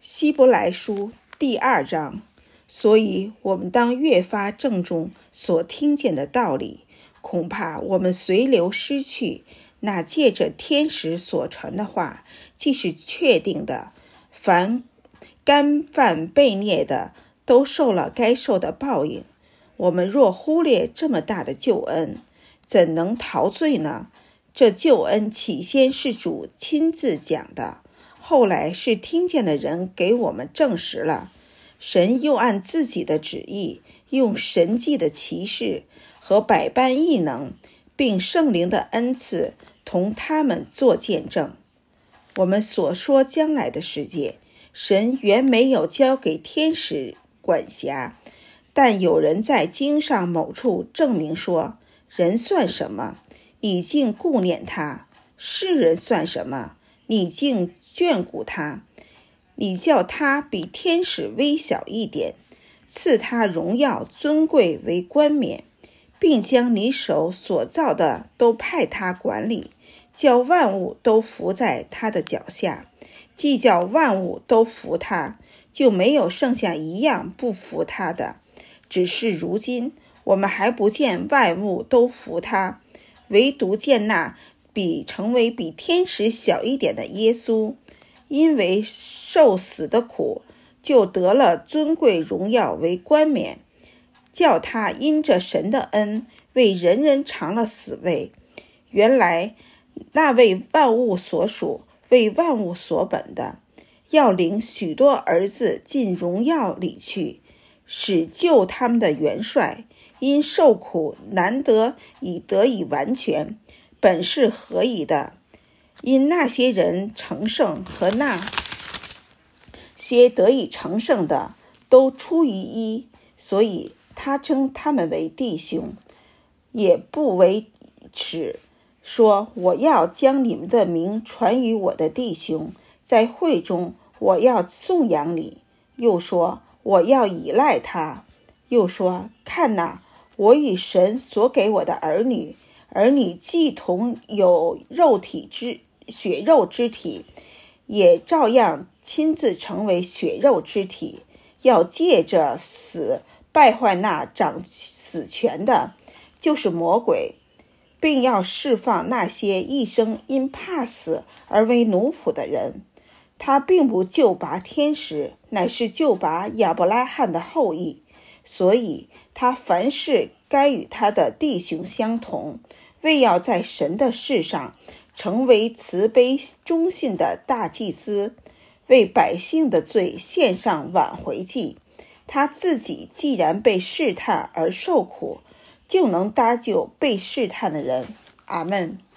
希伯来书第2章。所以我们当越发郑重所听见的道理，恐怕我们随流失去那借着天使所传的话，既是确定的，凡干犯悖逆的都受了该受的报应。我们若忽略这么大的救恩，怎能逃罪呢？这救恩起先是主亲自讲的，后来是听见的人给我们证实了。神又按自己的旨意，用神迹的奇事和百般异能，并圣灵的恩赐，同他们作见证。我们所说将来的世界，神原没有交给天使管辖，但有人在经上某处证明说，人算什么，你竟顾念他；世人算什么，你竟眷顾他。你叫他比天使微小一点，赐他荣耀尊贵为冠冕，并将你手所造的都派他管理，叫万物都服在他的脚下。既叫万物都服他，就没有剩下一样不服他的。只是如今我们还不见万物都服他，唯独见那成为比天使小一点的耶稣，因为受死的苦，就得了尊贵荣耀为冠冕，叫他因着神的恩，为人人尝了死味。原来那为万物所属，为万物所本的，要领许多儿子进荣耀里去，使救他们的元帅因受苦难得得以完全，本是合宜的。因那些人成圣和那些得以成圣的都出于一，所以他称他们为弟兄，也不为耻，说我要将你们的名传于我的弟兄，在会中我要颂扬你。又说我要依赖他。又说看哪，我与神所给我的儿女既同有血肉之体，也照样亲自成为血肉之体，要借着死败坏那掌死权的，就是魔鬼，并要释放那些一生因怕死而为奴仆的人。他并不救拔天使，乃是救拔亚伯拉罕的后裔，所以他凡事该与他的弟兄相同，为要在神的事上成为慈悲忠信的大祭司，为百姓的罪献上挽回祭。他自己既然被试探而受苦，就能搭救被试探的人。阿们。